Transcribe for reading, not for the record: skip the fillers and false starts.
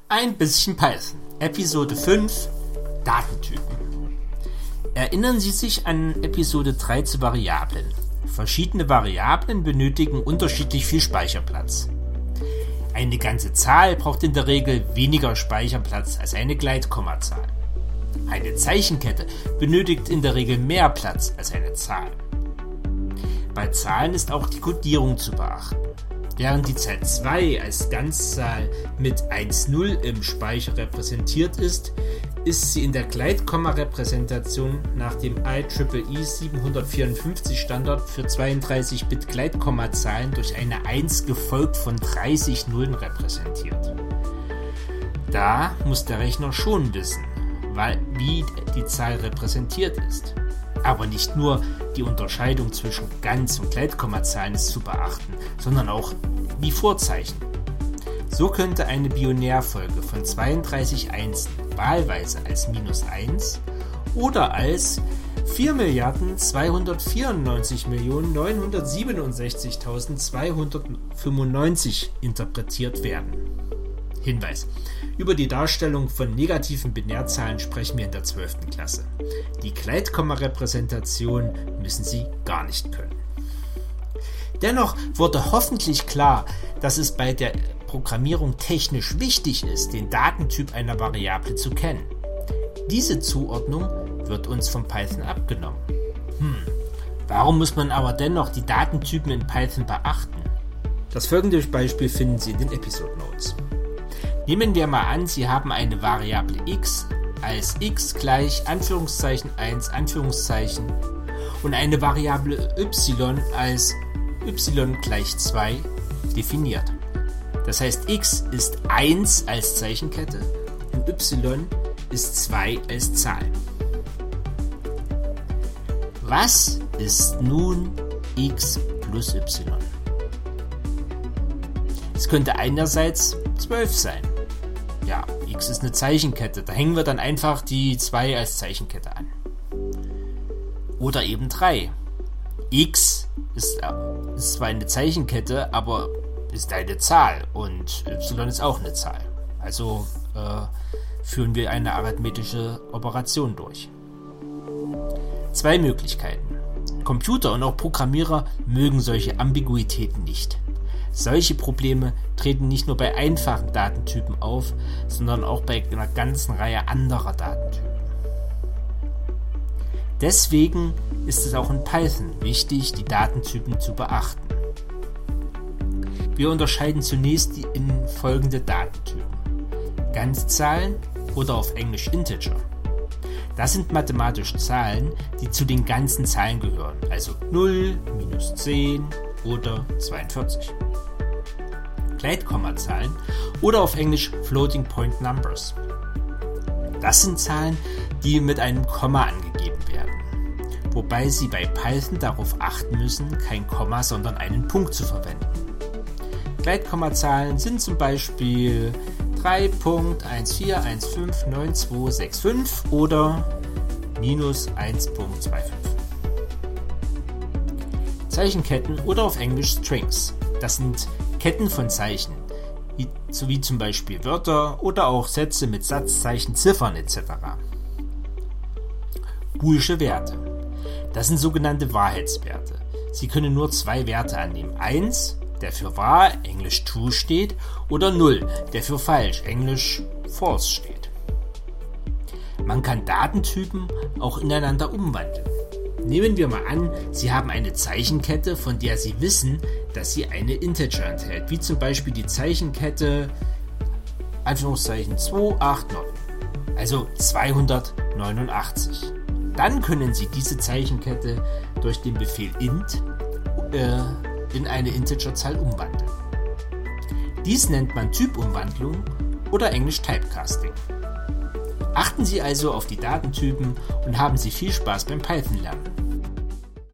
Ein bisschen Python. Episode 5. Datentypen. Erinnern Sie sich an Episode 3 zu Variablen. Verschiedene Variablen benötigen unterschiedlich viel Speicherplatz. Eine ganze Zahl braucht in der Regel weniger Speicherplatz als eine Gleitkommazahl. Eine Zeichenkette benötigt in der Regel mehr Platz als eine Zahl. Bei Zahlen ist auch die Codierung zu beachten. Während die Zahl 2 als Ganzzahl mit 1,0 im Speicher repräsentiert ist, ist sie in der Gleitkomma-Repräsentation nach dem IEEE 754 Standard für 32-Bit Gleitkommazahlen durch eine 1 gefolgt von 30 Nullen repräsentiert. Da muss der Rechner schon wissen, wie die Zahl repräsentiert ist. Aber nicht nur die Unterscheidung zwischen Ganz- und Gleitkommazahlen ist zu beachten, sondern auch die Vorzeichen. So könnte eine Binärfolge von 32 Einsen wahlweise als -1 oder als 4.294.967.295 interpretiert werden. Hinweis: Über die Darstellung von negativen Binärzahlen sprechen wir in der 12. Klasse. Die Gleitkomma-Repräsentation müssen Sie gar nicht können. Dennoch wurde hoffentlich klar, dass es bei der Programmierung technisch wichtig ist, den Datentyp einer Variable zu kennen. Diese Zuordnung wird uns von Python abgenommen. Warum muss man aber dennoch die Datentypen in Python beachten? Das folgende Beispiel finden Sie in den Episode Notes. Nehmen wir mal an, Sie haben eine Variable x als x gleich Anführungszeichen 1 Anführungszeichen und eine Variable y als y gleich 2 definiert. Das heißt, x ist 1 als Zeichenkette und y ist 2 als Zahl. Was ist nun x plus y? Es könnte einerseits 12 sein. Ja, x ist eine Zeichenkette, da hängen wir dann einfach die 2 als Zeichenkette an. Oder eben 3. X ist zwar eine Zeichenkette, aber ist eine Zahl und y ist auch eine Zahl. Also führen wir eine arithmetische Operation durch. 2 Möglichkeiten. Computer und auch Programmierer mögen solche Ambiguitäten nicht. Solche Probleme treten nicht nur bei einfachen Datentypen auf, sondern auch bei einer ganzen Reihe anderer Datentypen. Deswegen ist es auch in Python wichtig, die Datentypen zu beachten. Wir unterscheiden zunächst in folgende Datentypen: Ganzzahlen oder auf Englisch Integer. Das sind mathematische Zahlen, die zu den ganzen Zahlen gehören, also 0, -10 oder 42. Gleitkommazahlen oder auf Englisch Floating Point Numbers. Das sind Zahlen, die mit einem Komma angegeben werden, wobei Sie bei Python darauf achten müssen, kein Komma, sondern einen Punkt zu verwenden. Gleitkommazahlen sind zum Beispiel 3.14159265 oder -1.25. Zeichenketten oder auf Englisch Strings. Das sind Ketten von Zeichen, sowie zum Beispiel Wörter oder auch Sätze mit Satzzeichen, Ziffern etc. Boolsche Werte. Das sind sogenannte Wahrheitswerte. Sie können nur 2 Werte annehmen. 1, der für wahr, Englisch true steht, oder 0, der für falsch, Englisch false steht. Man kann Datentypen auch ineinander umwandeln. Nehmen wir mal an, Sie haben eine Zeichenkette, von der Sie wissen, dass sie eine Integer enthält, wie zum Beispiel die Zeichenkette Anführungszeichen 289, also 289. Dann können Sie diese Zeichenkette durch den Befehl int in eine Integerzahl umwandeln. Dies nennt man Typumwandlung oder Englisch Typecasting. Achten Sie also auf die Datentypen und haben Sie viel Spaß beim Python-Lernen.